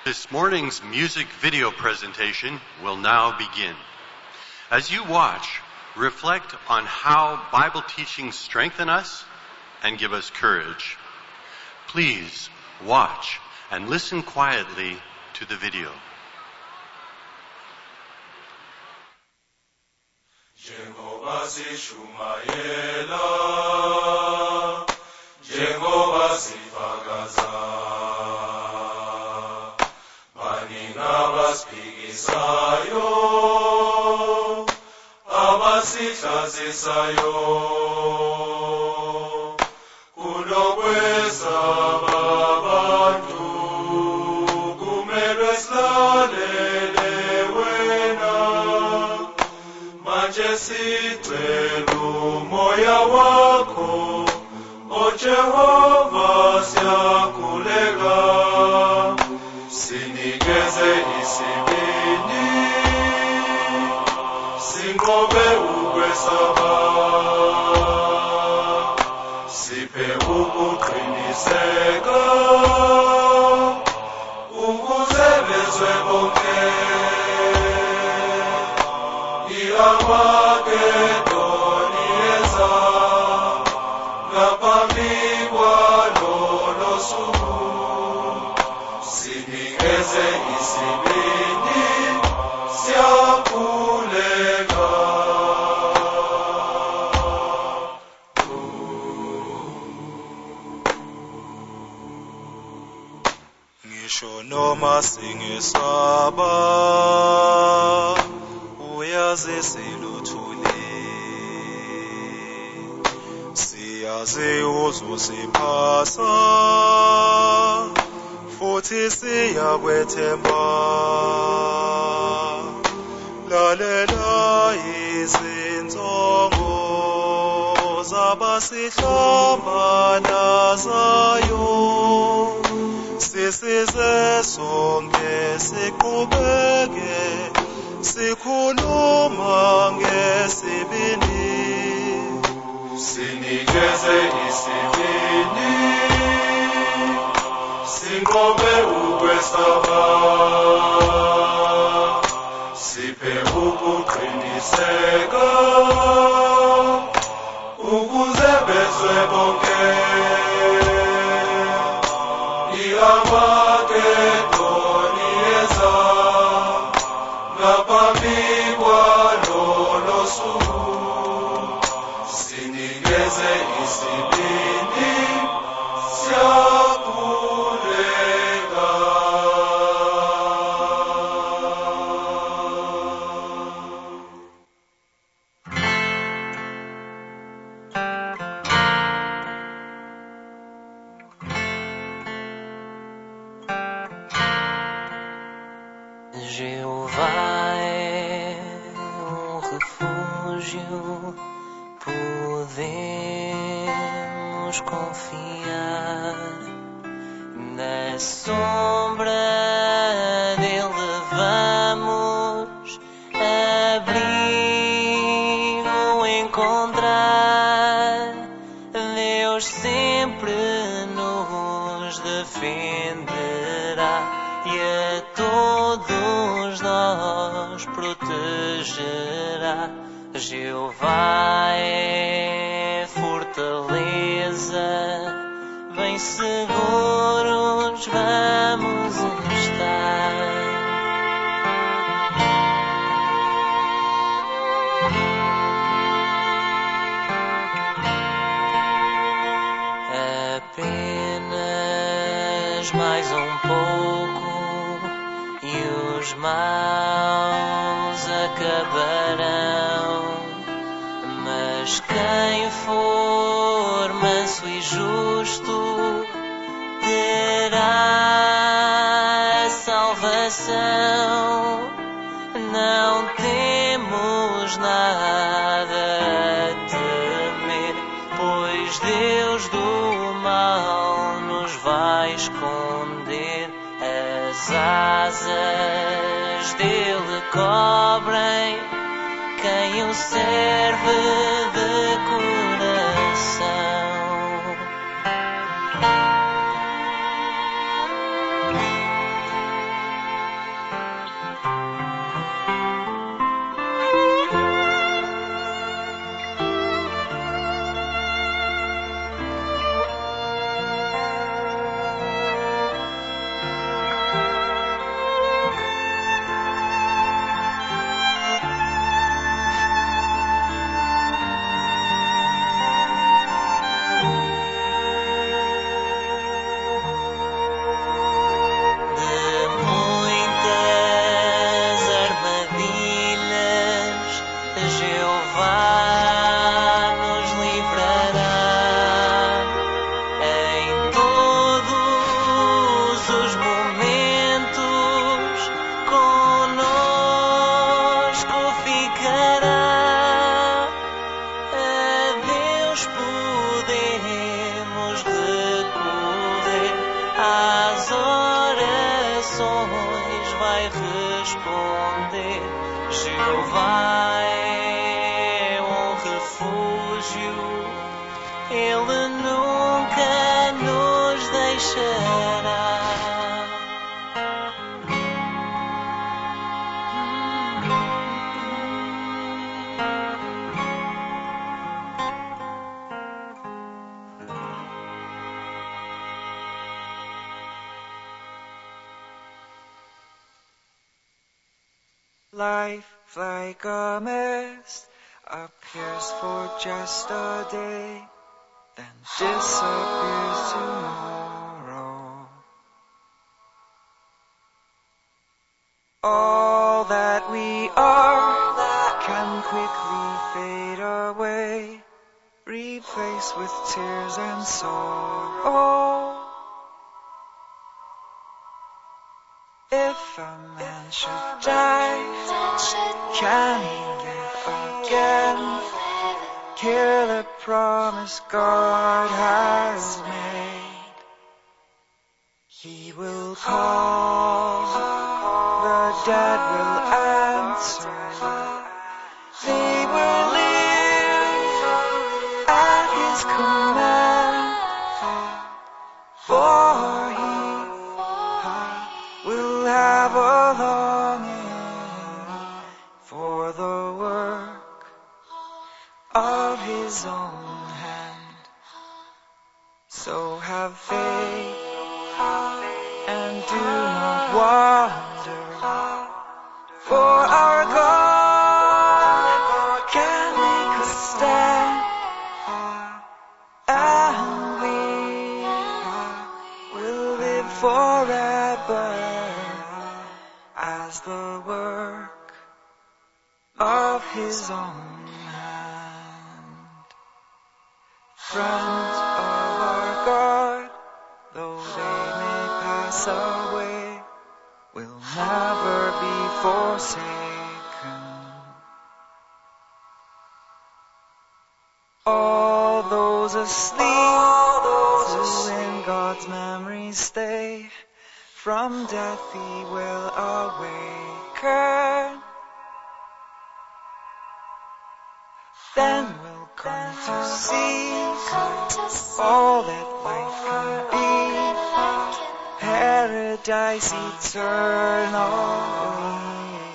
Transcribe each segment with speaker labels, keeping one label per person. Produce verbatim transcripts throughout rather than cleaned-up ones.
Speaker 1: This morning's music video presentation will now begin. As you watch, reflect on how Bible teachings strengthen us and give us courage. Please watch and listen quietly to the video.
Speaker 2: Jehovah sishumayela, Jehovah sifakaza, Banina baspikisayo, abasichazisayo, kulokweza babantu, kumelwe silalele wena, manje sicela umoya wakho, o Jehova siyakhuleka, sinikeze isibindi, sinqobe ukwesaba, siphe ukuqiniseka, ukuze bezwe bonke, i-Armageddoniyeza, ngaphambi kwalolo suku, sinikeze isibindi, siyakhuleka. Ngisho noma singesaba, uyazi siluthule, siyazi uzosiphasa, futhi siyakwethemba. Lalela izinsongo zabasihlambalazayo, sisize sonke siqhubeke, sikhuluma ngesibindi, sinikeze isibindi, sinqobe ukwesaba, siphe ukuqiniseka, ukuze bezwe bonke, i-Armageddoniyeza, ngaphambi kwalolo suku, sinikeze isibindi, siyakhuleka.
Speaker 3: Jeová é um refúgio, podemos confiar, na sombra dele vamos abrigo encontrar, Deus sempre nos defenderá e a todos nós protegerá. Jeová é fortaleza, bem seguros vamos estar. Apenas mais um pouco e os maus acabarão, mas quem for manso e justo terá a salvação. Não temos nada a temer, pois Deus do mal nos vai esconder. As asas dele cobrem quem o serve de coração. Jeová nos livrará em todos os momentos, conosco ficará. A Deus podemos recorrer, às orações vai responder. Jeová é um refúgio, Ele nunca nos deixará.
Speaker 4: Life like a mist appears for just a day, then disappears tomorrow. All that we are can quickly fade away, replaced with tears and sorrow. If a man should die, can he live again? Hear the promise God has made. He will call, the dead will answer. They will live at His command, for He will have a longing for the work of His own hand. So have faith and do not wonder, for our God can make us stand, and we will live forever as the work of His own hand. Friends of our God, though they may pass away, will never be forsaken. All those asleep, who in God's memory stay, from death He will awaken. Then will come to see all that life can be, paradise eternal.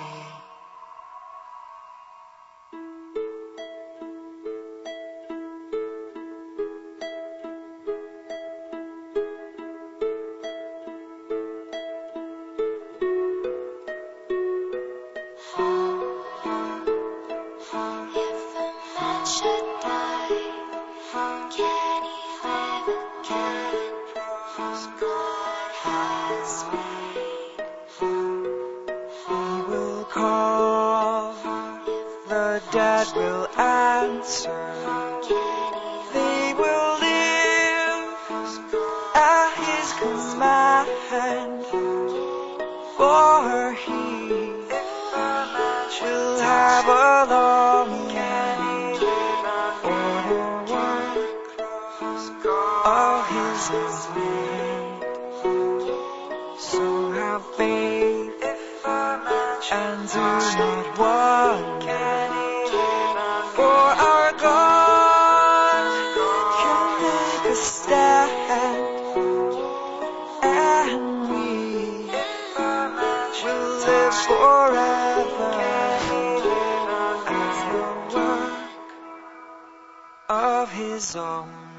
Speaker 4: Will answer. They will live at His command, for He will have a longing for the work of His own. So have faith and do not wonder, for our God can make us stand, and we will live forever as the work of His own.